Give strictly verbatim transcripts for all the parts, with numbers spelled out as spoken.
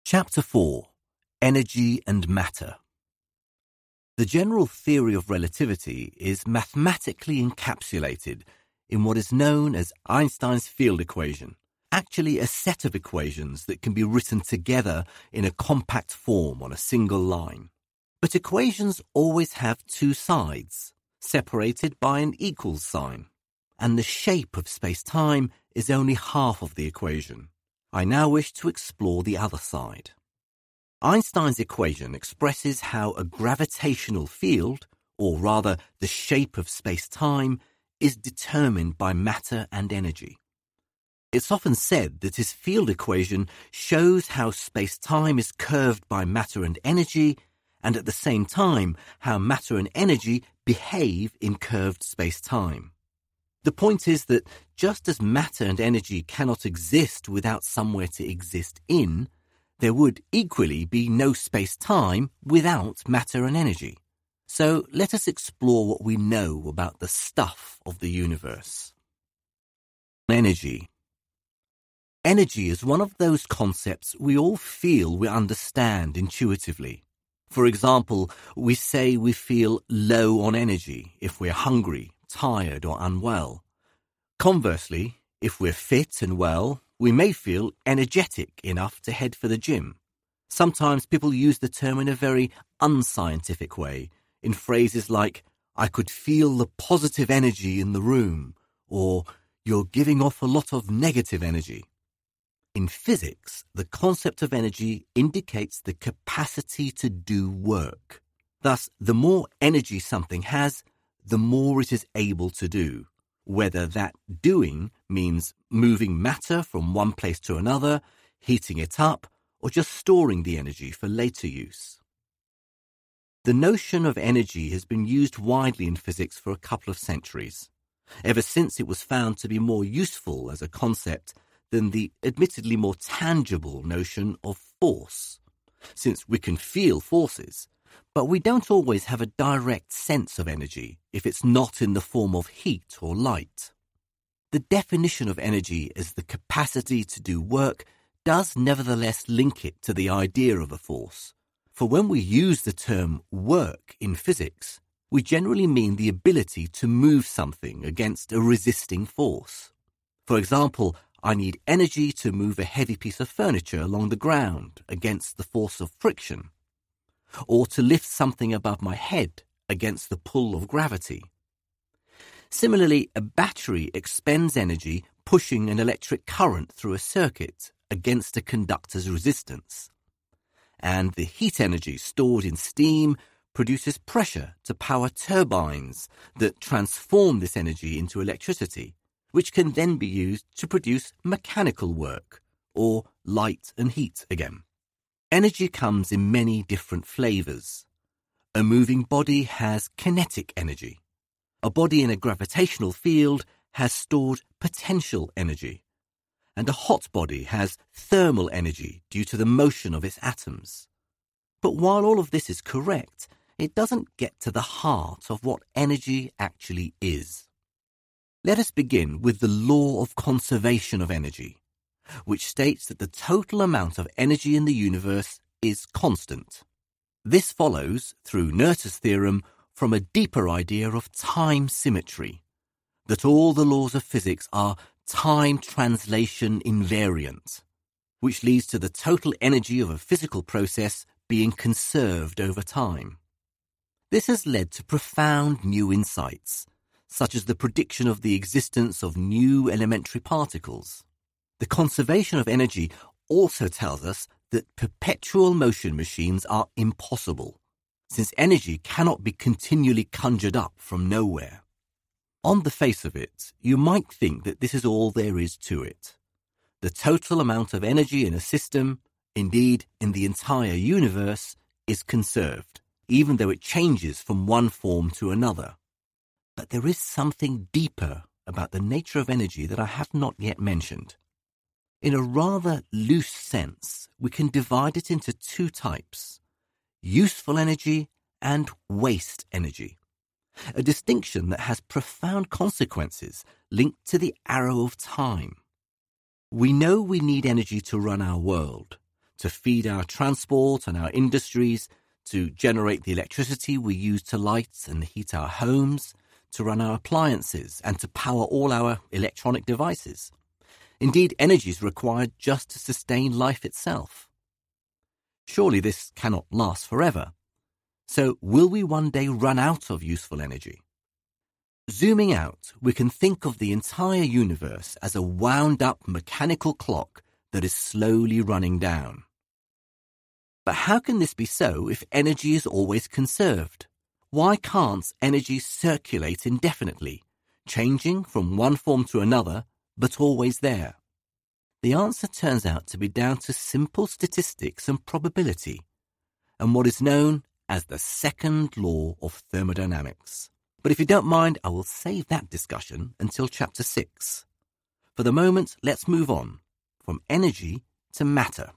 Chapter four. Energy and Matter. The general theory of relativity is mathematically encapsulated in what is known as Einstein's field equation, actually a set of equations that can be written together in a compact form on a single line. But equations always have two sides, separated by an equals sign, and the shape of space-time is only half of the equation. I now wish to explore the other side. Einstein's equation expresses how a gravitational field, or rather the shape of space-time, is determined by matter and energy. It's often said that his field equation shows how space-time is curved by matter and energy, and at the same time how matter and energy behave in curved space-time. The point is that just as matter and energy cannot exist without somewhere to exist in, there would equally be no space-time without matter and energy. So let us explore what we know about the stuff of the universe. Energy. Energy is one of those concepts we all feel we understand intuitively. For example, we say we feel low on energy if we're hungry, tired or unwell. Conversely, if we're fit and well, we may feel energetic enough to head for the gym. Sometimes people use the term in a very unscientific way, in phrases like, I could feel the positive energy in the room, or you're giving off a lot of negative energy. In physics, the concept of energy indicates the capacity to do work. Thus, the more energy something has, the more it is able to do, whether that doing means moving matter from one place to another, heating it up, or just storing the energy for later use. The notion of energy has been used widely in physics for a couple of centuries, ever since it was found to be more useful as a concept than the admittedly more tangible notion of force, since we can feel forces, but we don't always have a direct sense of energy if it's not in the form of heat or light. The definition of energy as the capacity to do work does nevertheless link it to the idea of a force, for when we use the term work in physics, we generally mean the ability to move something against a resisting force. For example, I need energy to move a heavy piece of furniture along the ground against the force of friction, or to lift something above my head against the pull of gravity. Similarly, a battery expends energy pushing an electric current through a circuit against a conductor's resistance. And the heat energy stored in steam produces pressure to power turbines that transform this energy into electricity, which can then be used to produce mechanical work, or light and heat again. Energy comes in many different flavors. A moving body has kinetic energy. A body in a gravitational field has stored potential energy. And a hot body has thermal energy due to the motion of its atoms. But while all of this is correct, it doesn't get to the heart of what energy actually is. Let us begin with the law of conservation of energy, which states that the total amount of energy in the universe is constant. This follows, through Noether's theorem, from a deeper idea of time symmetry, that all the laws of physics are time translation invariant, which leads to the total energy of a physical process being conserved over time. This has led to profound new insights, such as the prediction of the existence of new elementary particles. The conservation of energy also tells us that perpetual motion machines are impossible, since energy cannot be continually conjured up from nowhere. On the face of it, you might think that this is all there is to it. The total amount of energy in a system, indeed in the entire universe, is conserved, even though it changes from one form to another. But there is something deeper about the nature of energy that I have not yet mentioned. In a rather loose sense, we can divide it into two types: useful energy and waste energy, a distinction that has profound consequences linked to the arrow of time. We know we need energy to run our world, to feed our transport and our industries, to generate the electricity we use to light and heat our homes, to run our appliances, and to power all our electronic devices. Indeed, energy is required just to sustain life itself. Surely this cannot last forever. So will we one day run out of useful energy? Zooming out, we can think of the entire universe as a wound-up mechanical clock that is slowly running down. But how can this be so if energy is always conserved? Why can't energy circulate indefinitely, changing from one form to another, but always there? The answer turns out to be down to simple statistics and probability, and what is known as the second law of thermodynamics. But if you don't mind, I will save that discussion until chapter six. For the moment, let's move on from energy to matter.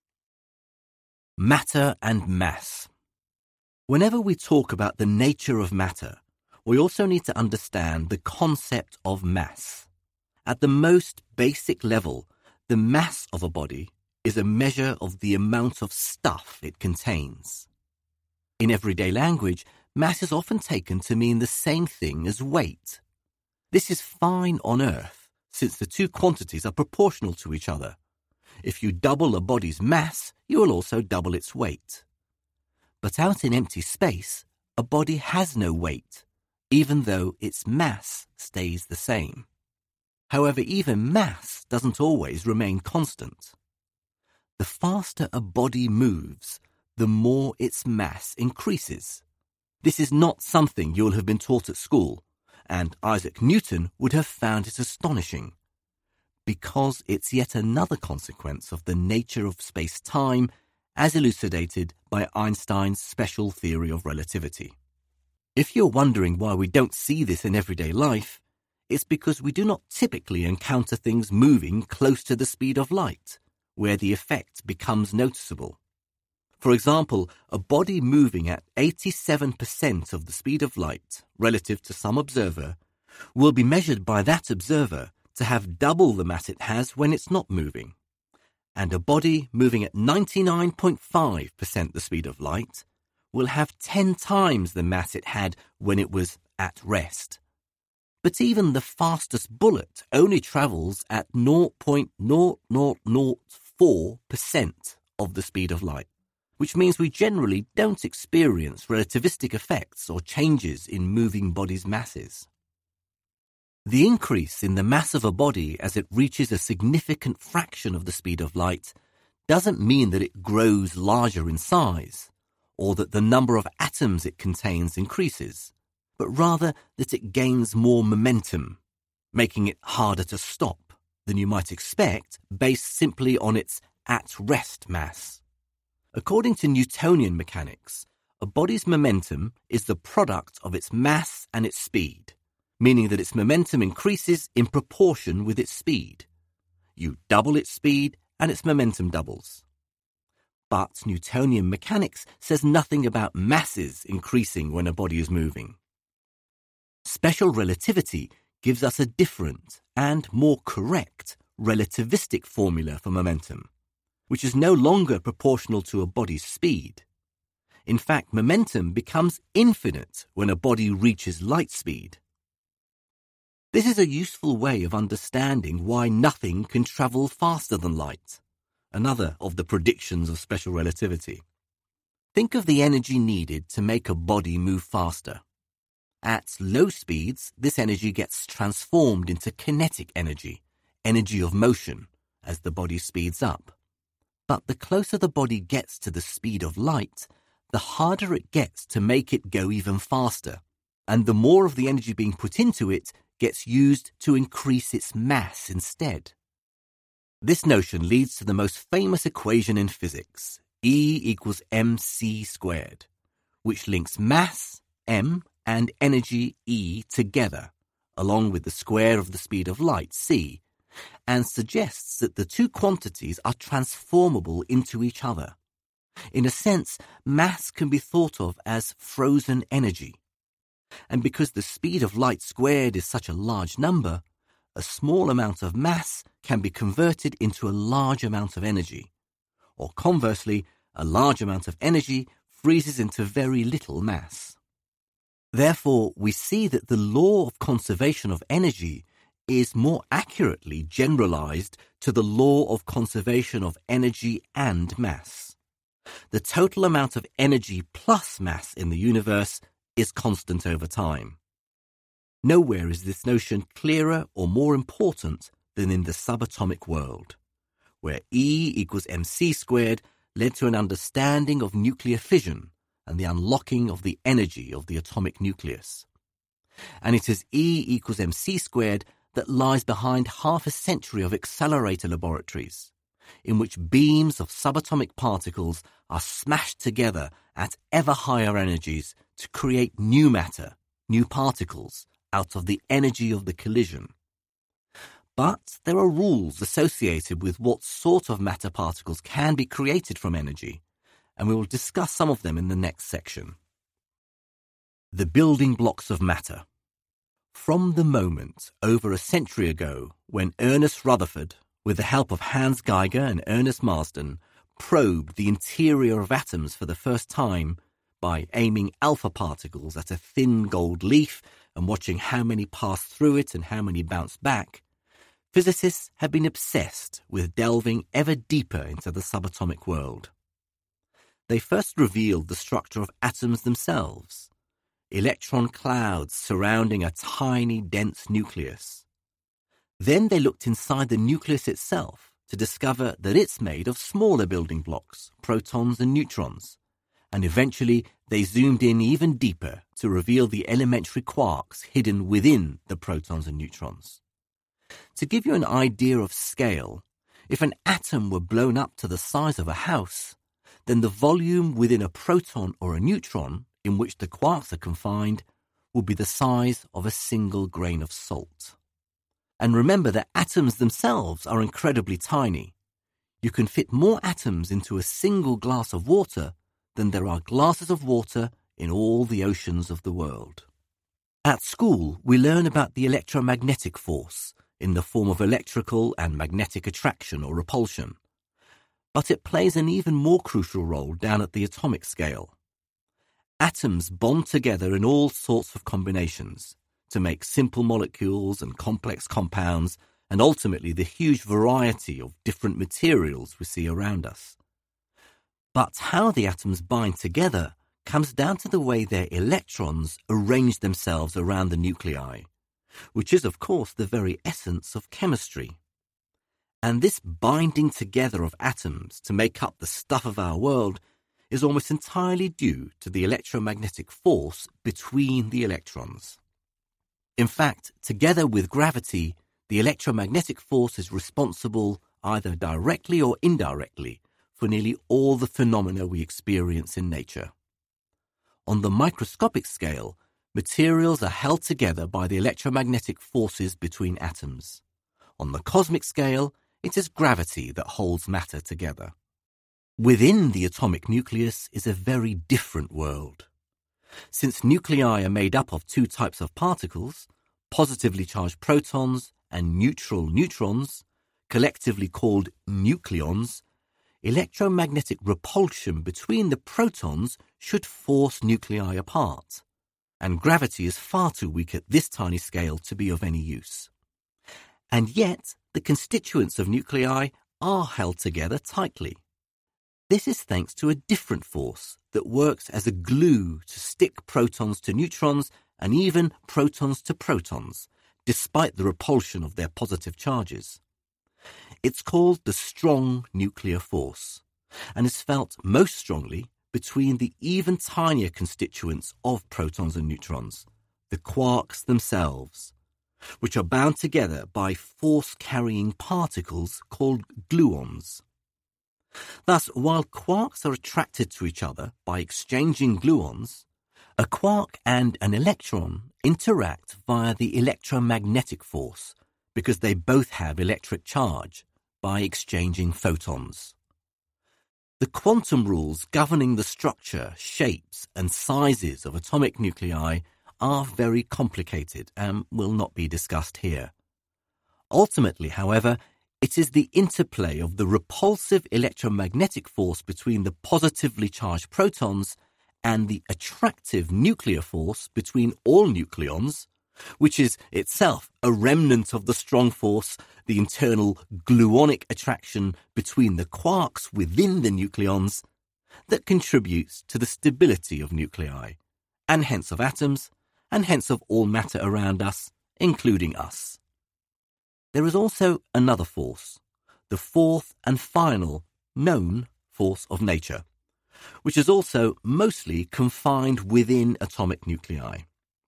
Matter and mass. Whenever we talk about the nature of matter, we also need to understand the concept of mass. At the most basic level, the mass of a body is a measure of the amount of stuff it contains. In everyday language, mass is often taken to mean the same thing as weight. This is fine on Earth, since the two quantities are proportional to each other. If you double a body's mass, you will also double its weight. But out in empty space, a body has no weight, even though its mass stays the same. However, even mass doesn't always remain constant. The faster a body moves, the more its mass increases. This is not something you'll have been taught at school, and Isaac Newton would have found it astonishing, because it's yet another consequence of the nature of space-time as elucidated by Einstein's special theory of relativity. If you're wondering why we don't see this in everyday life, it's because we do not typically encounter things moving close to the speed of light, where the effect becomes noticeable. For example, a body moving at eighty-seven percent of the speed of light relative to some observer will be measured by that observer to have double the mass it has when it's not moving. And a body moving at ninety-nine point five percent the speed of light will have ten times the mass it had when it was at rest. But even the fastest bullet only travels at zero point zero zero zero four percent of the speed of light, which means we generally don't experience relativistic effects or changes in moving bodies' masses. The increase in the mass of a body as it reaches a significant fraction of the speed of light doesn't mean that it grows larger in size, or that the number of atoms it contains increases, but rather that it gains more momentum, making it harder to stop than you might expect based simply on its at-rest mass. According to Newtonian mechanics, a body's momentum is the product of its mass and its speed, meaning that its momentum increases in proportion with its speed. You double its speed and its momentum doubles. But Newtonian mechanics says nothing about masses increasing when a body is moving. Special relativity gives us a different and more correct relativistic formula for momentum, which is no longer proportional to a body's speed. In fact, momentum becomes infinite when a body reaches light speed. This is a useful way of understanding why nothing can travel faster than light, another of the predictions of special relativity. Think of the energy needed to make a body move faster. At low speeds, this energy gets transformed into kinetic energy, energy of motion, as the body speeds up. But the closer the body gets to the speed of light, the harder it gets to make it go even faster, and the more of the energy being put into it gets used to increase its mass instead. This notion leads to the most famous equation in physics, E equals mc squared, which links mass, m, and energy, E, together, along with the square of the speed of light, c, and suggests that the two quantities are transformable into each other. In a sense, mass can be thought of as frozen energy. And because the speed of light squared is such a large number, a small amount of mass can be converted into a large amount of energy, or conversely, a large amount of energy freezes into very little mass. Therefore, we see that the law of conservation of energy is more accurately generalized to the law of conservation of energy and mass. The total amount of energy plus mass in the universe is constant over time. Nowhere is this notion clearer or more important than in the subatomic world, where E equals mc squared led to an understanding of nuclear fission and the unlocking of the energy of the atomic nucleus. And it is E equals mc squared that lies behind half a century of accelerator laboratories, in which beams of subatomic particles are smashed together at ever higher energies to create new matter, new particles, out of the energy of the collision. But there are rules associated with what sort of matter particles can be created from energy, and we will discuss some of them in the next section. The building blocks of matter. From the moment over a century ago when Ernest Rutherford, with the help of Hans Geiger and Ernest Marsden, probed the interior of atoms for the first time by aiming alpha particles at a thin gold leaf and watching how many passed through it and how many bounced back, physicists have been obsessed with delving ever deeper into the subatomic world. They first revealed the structure of atoms themselves, electron clouds surrounding a tiny, dense nucleus. Then they looked inside the nucleus itself to discover that it's made of smaller building blocks, protons and neutrons, and eventually they zoomed in even deeper to reveal the elementary quarks hidden within the protons and neutrons. To give you an idea of scale, if an atom were blown up to the size of a house, then the volume within a proton or a neutron, in which the quarks are confined, would be the size of a single grain of salt. And remember that atoms themselves are incredibly tiny. You can fit more atoms into a single glass of water than there are glasses of water in all the oceans of the world. At school, we learn about the electromagnetic force in the form of electrical and magnetic attraction or repulsion, but it plays an even more crucial role down at the atomic scale. Atoms bond together in all sorts of combinations to make simple molecules and complex compounds, and ultimately the huge variety of different materials we see around us. But how the atoms bind together comes down to the way their electrons arrange themselves around the nuclei, which is, of course, the very essence of chemistry. And this binding together of atoms to make up the stuff of our world is almost entirely due to the electromagnetic force between the electrons. In fact, together with gravity, the electromagnetic force is responsible, either directly or indirectly, for nearly all the phenomena we experience in nature. On the microscopic scale, materials are held together by the electromagnetic forces between atoms. On the cosmic scale, it is gravity that holds matter together. Within the atomic nucleus is a very different world. Since nuclei are made up of two types of particles, positively charged protons and neutral neutrons, collectively called nucleons, electromagnetic repulsion between the protons should force nuclei apart, and gravity is far too weak at this tiny scale to be of any use. And yet, the constituents of nuclei are held together tightly. This is thanks to a different force that works as a glue to stick protons to neutrons and even protons to protons, despite the repulsion of their positive charges. It's called the strong nuclear force, and is felt most strongly between the even tinier constituents of protons and neutrons, the quarks themselves, which are bound together by force-carrying particles called gluons. Thus, while quarks are attracted to each other by exchanging gluons, a quark and an electron interact via the electromagnetic force because they both have electric charge by exchanging photons. The quantum rules governing the structure, shapes, and sizes of atomic nuclei are very complicated and will not be discussed here. Ultimately, however, It is the interplay of the repulsive electromagnetic force between the positively charged protons and the attractive nuclear force between all nucleons, which is itself a remnant of the strong force, the internal gluonic attraction between the quarks within the nucleons, that contributes to the stability of nuclei, and hence of atoms, and hence of all matter around us, including us. There is also another force, the fourth and final known force of nature, which is also mostly confined within atomic nuclei.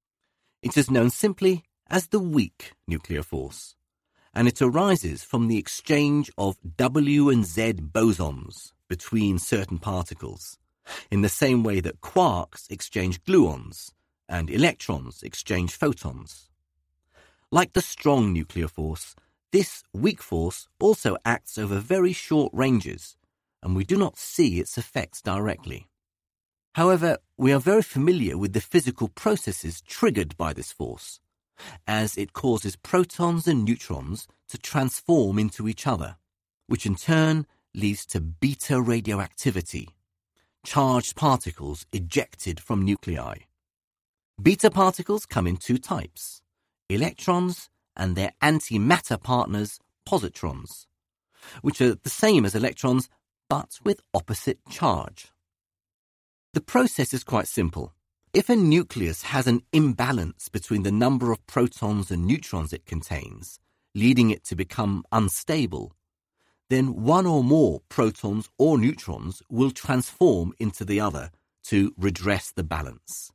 It is known simply as the weak nuclear force, and it arises from the exchange of W and Z bosons between certain particles, in the same way that quarks exchange gluons and electrons exchange photons. Like the strong nuclear force, this weak force also acts over very short ranges, and we do not see its effects directly. However, we are very familiar with the physical processes triggered by this force, as it causes protons and neutrons to transform into each other, which in turn leads to beta radioactivity, charged particles ejected from nuclei. Beta particles come in two types, electrons and their antimatter partners, positrons, which are the same as electrons but with opposite charge. The process is quite simple. If a nucleus has an imbalance between the number of protons and neutrons it contains, leading it to become unstable, then one or more protons or neutrons will transform into the other to redress the balance.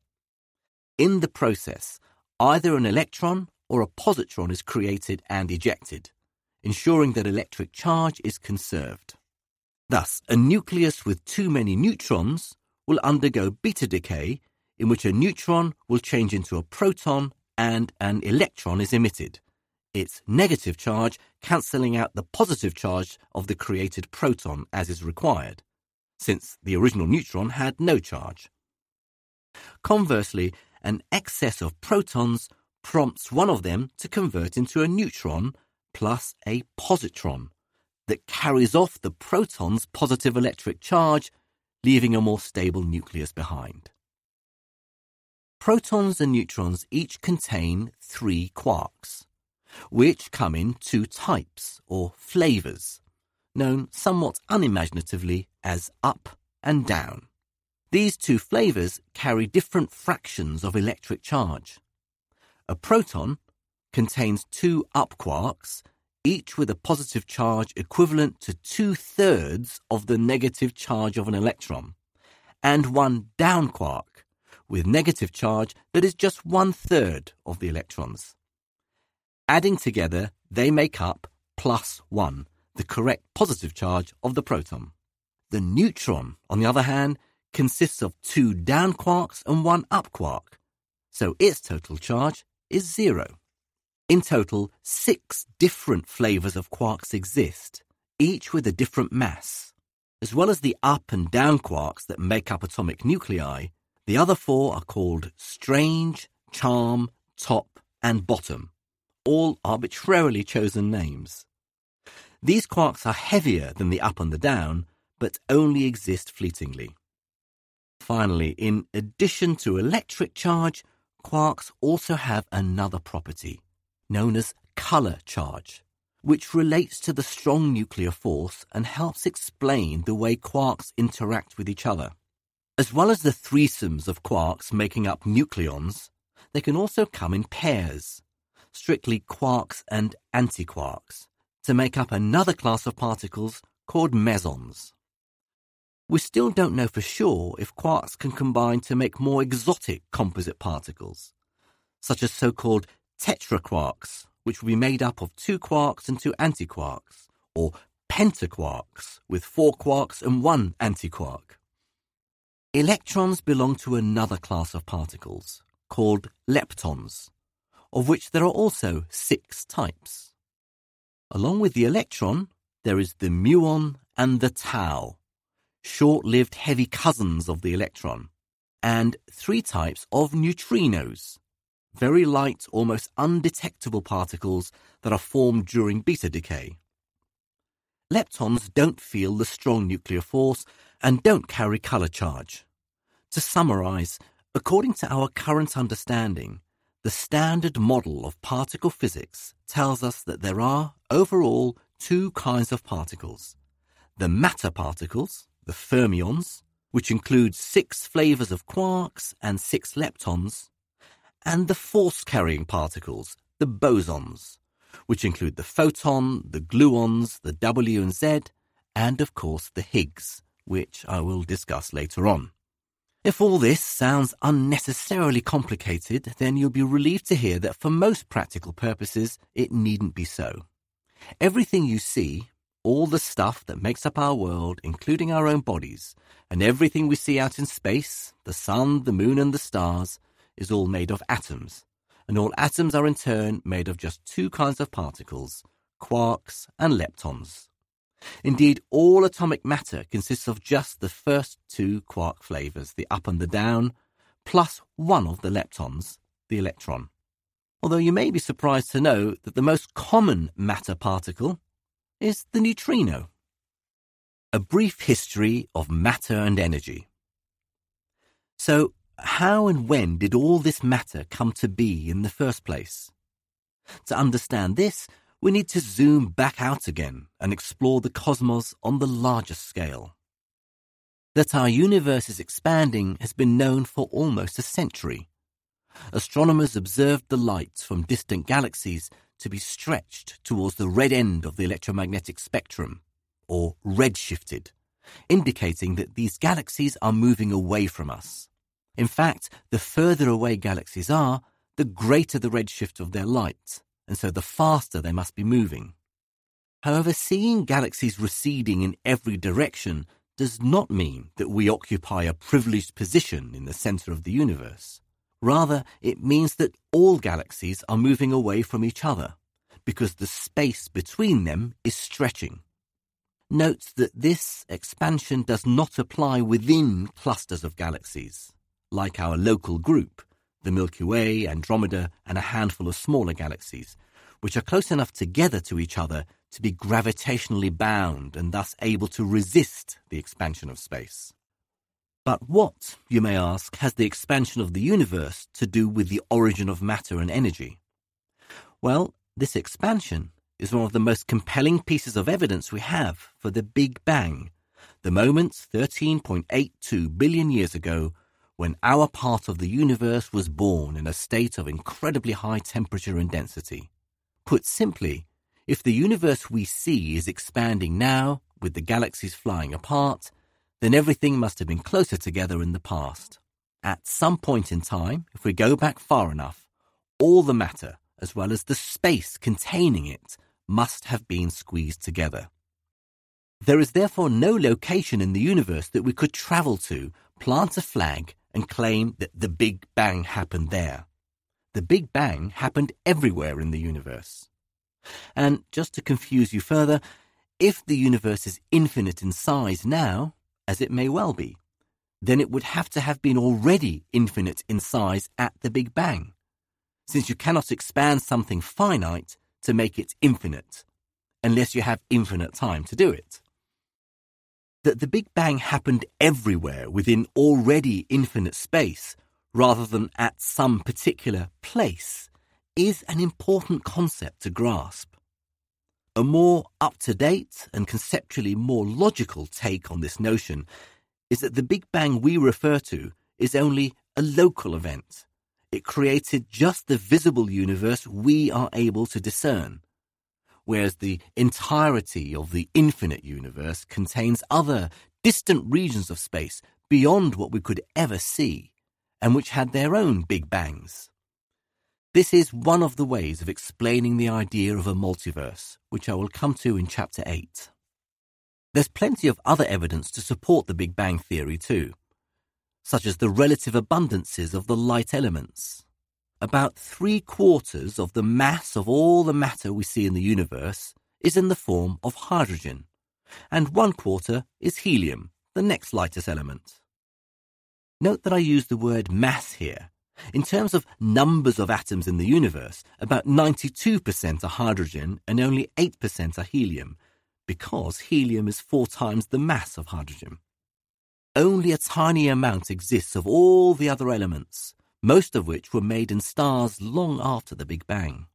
In the process, either an electron or a positron is created and ejected, ensuring that electric charge is conserved. Thus, a nucleus with too many neutrons will undergo beta decay, in which a neutron will change into a proton and an electron is emitted, its negative charge cancelling out the positive charge of the created proton as is required, since the original neutron had no charge. Conversely, an excess of protons prompts one of them to convert into a neutron plus a positron that carries off the proton's positive electric charge, leaving a more stable nucleus behind. Protons and neutrons each contain three quarks, which come in two types, or flavors, known somewhat unimaginatively as up and down. These two flavors carry different fractions of electric charge. A proton contains two up quarks, each with a positive charge equivalent to two-thirds of the negative charge of an electron, and one down quark, with negative charge that is just one-third of the electrons. Adding together, they make up plus one, the correct positive charge of the proton. The neutron, on the other hand, consists of two down quarks and one up quark, so its total charge is zero. In total, six different flavors of quarks exist, each with a different mass. As well as the up and down quarks that make up atomic nuclei, the other four are called strange, charm, top, and bottom, all arbitrarily chosen names. These quarks are heavier than the up and the down, but only exist fleetingly. Finally, in addition to electric charge, quarks also have another property, known as color charge, which relates to the strong nuclear force and helps explain the way quarks interact with each other. As well as the threesomes of quarks making up nucleons, they can also come in pairs, strictly quarks and antiquarks, to make up another class of particles called mesons. We still don't know for sure if quarks can combine to make more exotic composite particles, such as so-called tetraquarks, which will be made up of two quarks and two antiquarks, or pentaquarks, with four quarks and one antiquark. Electrons belong to another class of particles, called leptons, of which there are also six types. Along with the electron, there is the muon and the tau, short-lived heavy cousins of the electron, and three types of neutrinos, very light, almost undetectable particles that are formed during beta decay. leptons don't feel the strong nuclear force and don't carry colour charge. To summarise, according to our current understanding, the standard model of particle physics tells us that there are, overall, two kinds of particles. The matter particles, the fermions, which include six flavours of quarks and six leptons, and the force-carrying particles, the bosons, which include the photon, the gluons, the W and Z, and of course the Higgs, which I will discuss later on. If all this sounds unnecessarily complicated, then you'll be relieved to hear that for most practical purposes, it needn't be so. Everything you see, all the stuff that makes up our world, including our own bodies, and everything we see out in space, the sun, the moon and the stars, is all made of atoms. And all atoms are in turn made of just two kinds of particles, quarks and leptons. Indeed, all atomic matter consists of just the first two quark flavours, the up and the down, plus one of the leptons, the electron. Although you may be surprised to know that the most common matter particle is the neutrino. A brief history of matter and energy. So, how and when did all this matter come to be in the first place? To understand this, we need to zoom back out again and explore the cosmos on the largest scale. That our universe is expanding has been known for almost a century. Astronomers observed the light from distant galaxies to be stretched towards the red end of the electromagnetic spectrum, or redshifted, indicating that these galaxies are moving away from us. In fact, the further away galaxies are, the greater the redshift of their light, and so the faster they must be moving. However, seeing galaxies receding in every direction does not mean that we occupy a privileged position in the centre of the universe. Rather, it means that all galaxies are moving away from each other, because the space between them is stretching. Note that this expansion does not apply within clusters of galaxies, like our local group, the Milky Way, Andromeda, and a handful of smaller galaxies, which are close enough together to each other to be gravitationally bound and thus able to resist the expansion of space. But what, you may ask, has the expansion of the universe to do with the origin of matter and energy? Well, this expansion is one of the most compelling pieces of evidence we have for the Big Bang, the moment thirteen point eight two billion years ago when our part of the universe was born in a state of incredibly high temperature and density. Put simply, if the universe we see is expanding now, with the galaxies flying apart, then everything must have been closer together in the past. At some point in time, if we go back far enough, all the matter, as well as the space containing it, must have been squeezed together. There is therefore no location in the universe that we could travel to, plant a flag, and claim that the Big Bang happened there. The Big Bang happened everywhere in the universe. And just to confuse you further, if the universe is infinite in size now, as it may well be, then it would have to have been already infinite in size at the Big Bang, since you cannot expand something finite to make it infinite, unless you have infinite time to do it. That the Big Bang happened everywhere within already infinite space, rather than at some particular place, is an important concept to grasp. A more up-to-date and conceptually more logical take on this notion is that the Big Bang we refer to is only a local event. It created just the visible universe we are able to discern, whereas the entirety of the infinite universe contains other distant regions of space beyond what we could ever see, and which had their own Big Bangs. This is one of the ways of explaining the idea of a multiverse, which I will come to in Chapter eight. There's plenty of other evidence to support the Big Bang theory too, such as the relative abundances of the light elements. About three quarters of the mass of all the matter we see in the universe is in the form of hydrogen, and one quarter is helium, the next lightest element. Note that I use the word mass here. In terms of numbers of atoms in the universe, about ninety-two percent are hydrogen and only eight percent are helium, because helium is four times the mass of hydrogen. Only a tiny amount exists of all the other elements, most of which were made in stars long after the Big Bang.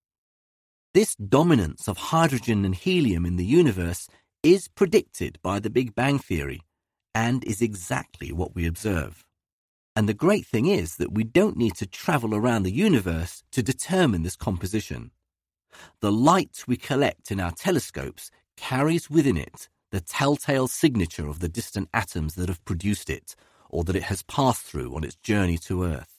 This dominance of hydrogen and helium in the universe is predicted by the Big Bang theory and is exactly what we observe. And the great thing is that we don't need to travel around the universe to determine this composition. The light we collect in our telescopes carries within it the telltale signature of the distant atoms that have produced it, or that it has passed through on its journey to Earth.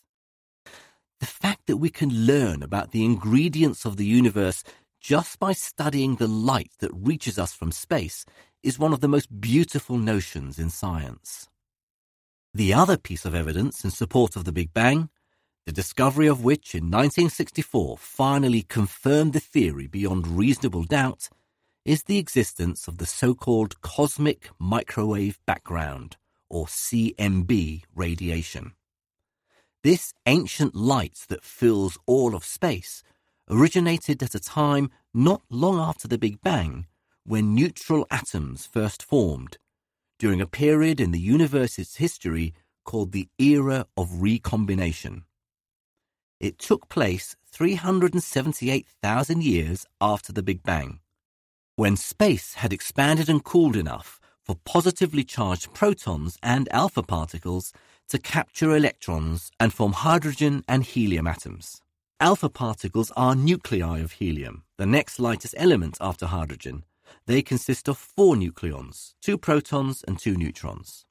The fact that we can learn about the ingredients of the universe just by studying the light that reaches us from space is one of the most beautiful notions in science. The other piece of evidence in support of the Big Bang, the discovery of which in nineteen sixty-four finally confirmed the theory beyond reasonable doubt, is the existence of the so-called cosmic microwave background, or C M B radiation. This ancient light that fills all of space originated at a time not long after the Big Bang, when neutral atoms first formed, during a period in the universe's history called the Era of Recombination. It took place three hundred seventy-eight thousand years after the Big Bang, when space had expanded and cooled enough for positively charged protons and alpha particles to capture electrons and form hydrogen and helium atoms. Alpha particles are nuclei of helium, the next lightest element after hydrogen. They consist of four nucleons, two protons and two neutrons.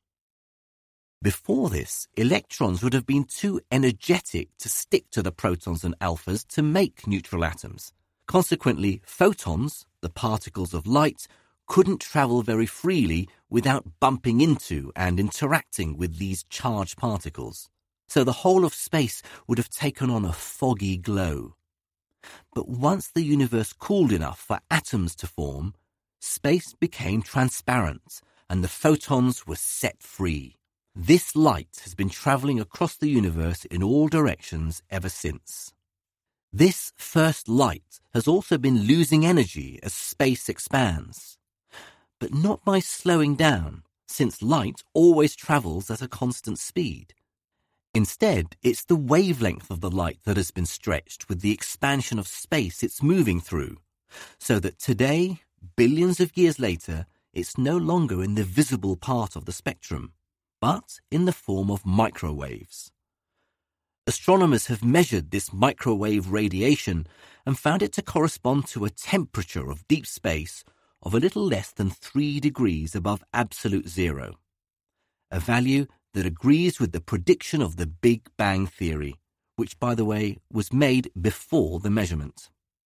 Before this, electrons would have been too energetic to stick to the protons and alphas to make neutral atoms. Consequently, photons, the particles of light, couldn't travel very freely without bumping into and interacting with these charged particles. So the whole of space would have taken on a foggy glow. But once the universe cooled enough for atoms to form, space became transparent and the photons were set free. This light has been travelling across the universe in all directions ever since. This first light has also been losing energy as space expands, but not by slowing down, since light always travels at a constant speed. Instead, it's the wavelength of the light that has been stretched with the expansion of space it's moving through, so that today, billions of years later, it's no longer in the visible part of the spectrum, but in the form of microwaves. Astronomers have measured this microwave radiation and found it to correspond to a temperature of deep space of a little less than three degrees above absolute zero, a value that agrees with the prediction of the Big Bang theory, which, by the way, was made before the measurement.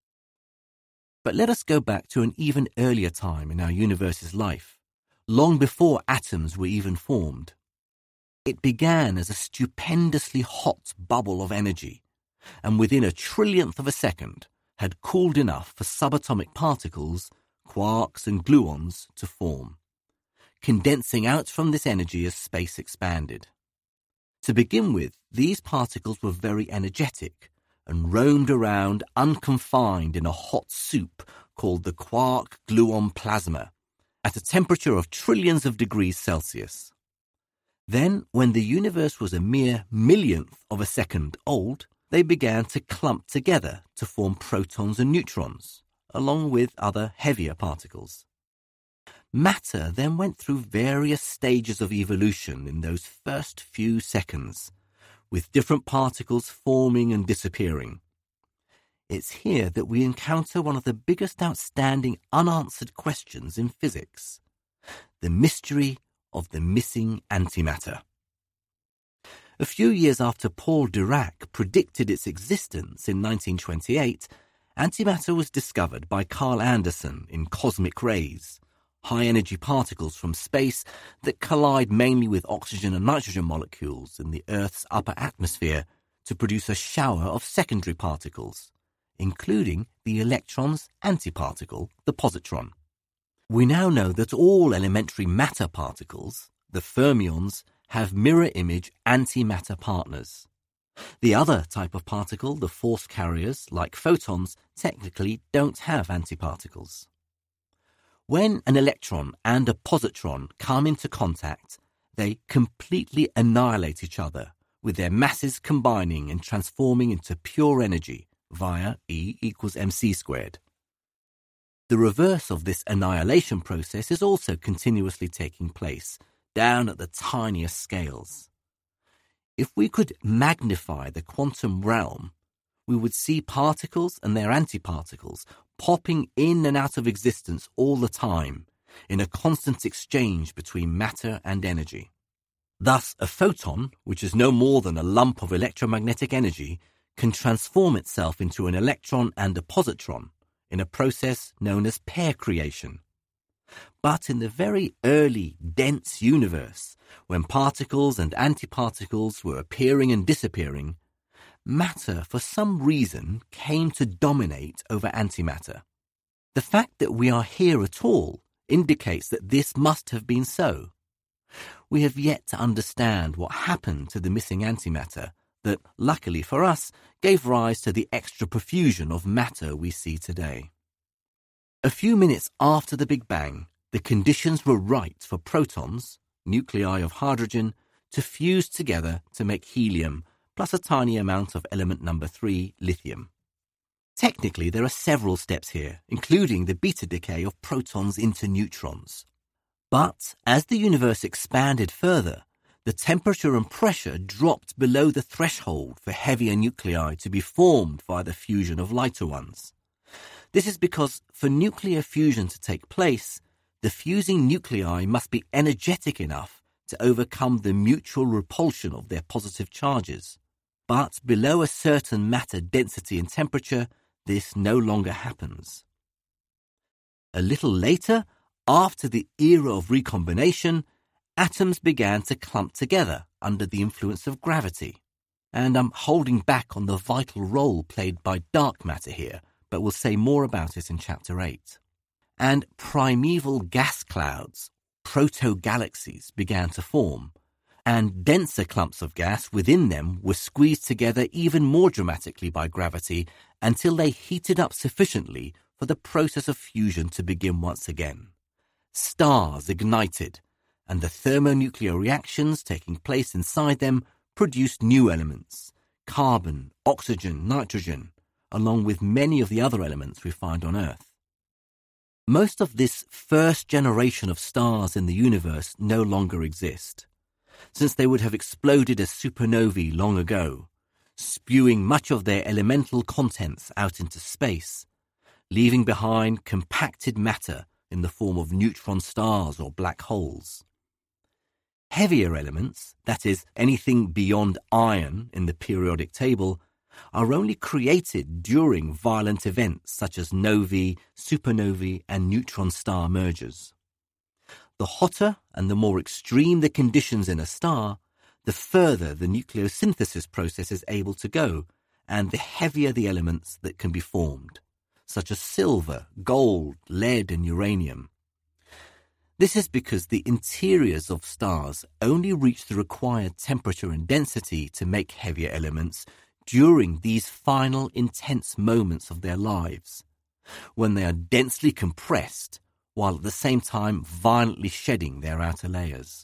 But let us go back to an even earlier time in our universe's life, long before atoms were even formed. It began as a stupendously hot bubble of energy, and within a trillionth of a second had cooled enough for subatomic particles, quarks and gluons, to form, condensing out from this energy as space expanded. To begin with, these particles were very energetic and roamed around unconfined in a hot soup called the quark-gluon plasma, at a temperature of trillions of degrees Celsius. Then, when the universe was a mere millionth of a second old, they began to clump together to form protons and neutrons, along with other heavier particles. Matter then went through various stages of evolution in those first few seconds, with different particles forming and disappearing. It's here that we encounter one of the biggest outstanding unanswered questions in physics: the mystery of the missing antimatter. A few years after Paul Dirac predicted its existence in nineteen twenty-eight, antimatter was discovered by Carl Anderson in cosmic rays, high-energy particles from space that collide mainly with oxygen and nitrogen molecules in the Earth's upper atmosphere to produce a shower of secondary particles, including the electron's antiparticle, the positron. We now know that all elementary matter particles, the fermions, have mirror-image antimatter partners. The other type of particle, the force carriers, like photons, technically don't have antiparticles. When an electron and a positron come into contact, they completely annihilate each other, with their masses combining and transforming into pure energy via E equals mc squared. The reverse of this annihilation process is also continuously taking place, down at the tiniest scales. If we could magnify the quantum realm, we would see particles and their antiparticles popping in and out of existence all the time, in a constant exchange between matter and energy. Thus, a photon, which is no more than a lump of electromagnetic energy, can transform itself into an electron and a positron in a process known as pair creation. But in the very early, dense universe, when particles and antiparticles were appearing and disappearing, matter, for some reason, came to dominate over antimatter. The fact that we are here at all indicates that this must have been so. We have yet to understand what happened to the missing antimatter that, luckily for us, gave rise to the extra profusion of matter we see today. A few minutes after the Big Bang, the conditions were right for protons, nuclei of hydrogen, to fuse together to make helium, plus a tiny amount of element number three, lithium. Technically, there are several steps here, including the beta decay of protons into neutrons. But as the universe expanded further, the temperature and pressure dropped below the threshold for heavier nuclei to be formed via the fusion of lighter ones. This is because for nuclear fusion to take place, the fusing nuclei must be energetic enough to overcome the mutual repulsion of their positive charges. But below a certain matter density and temperature, this no longer happens. A little later, after the era of recombination, atoms began to clump together under the influence of gravity. And I'm holding back on the vital role played by dark matter here, but we'll say more about it in Chapter eight. And primeval gas clouds, proto-galaxies, began to form, and denser clumps of gas within them were squeezed together even more dramatically by gravity until they heated up sufficiently for the process of fusion to begin once again. Stars ignited, and the thermonuclear reactions taking place inside them produced new elements, carbon, oxygen, nitrogen, along with many of the other elements we find on Earth. Most of this first generation of stars in the universe no longer exist, since they would have exploded as supernovae long ago, spewing much of their elemental contents out into space, leaving behind compacted matter in the form of neutron stars or black holes. Heavier elements, that is, anything beyond iron in the periodic table, are only created during violent events such as novae, supernovae, and neutron star mergers. The hotter and the more extreme the conditions in a star, the further the nucleosynthesis process is able to go, and the heavier the elements that can be formed, such as silver, gold, lead, and uranium. This is because the interiors of stars only reach the required temperature and density to make heavier elements during these final intense moments of their lives, when they are densely compressed while at the same time violently shedding their outer layers.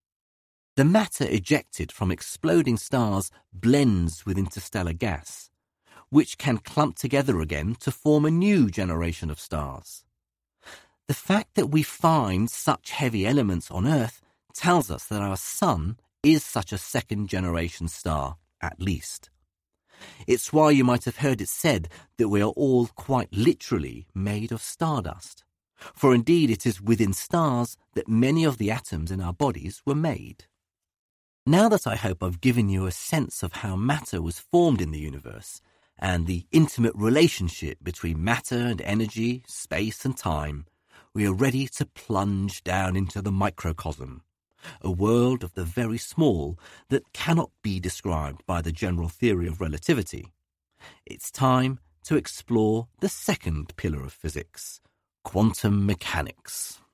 The matter ejected from exploding stars blends with interstellar gas, which can clump together again to form a new generation of stars. The fact that we find such heavy elements on Earth tells us that our Sun is such a second-generation star, at least. It's why you might have heard it said that we are all quite literally made of stardust. For indeed it is within stars that many of the atoms in our bodies were made. Now that I hope I've given you a sense of how matter was formed in the universe, and the intimate relationship between matter and energy, space and time, we are ready to plunge down into the microcosm, a world of the very small that cannot be described by the general theory of relativity. It's time to explore the second pillar of physics, quantum mechanics.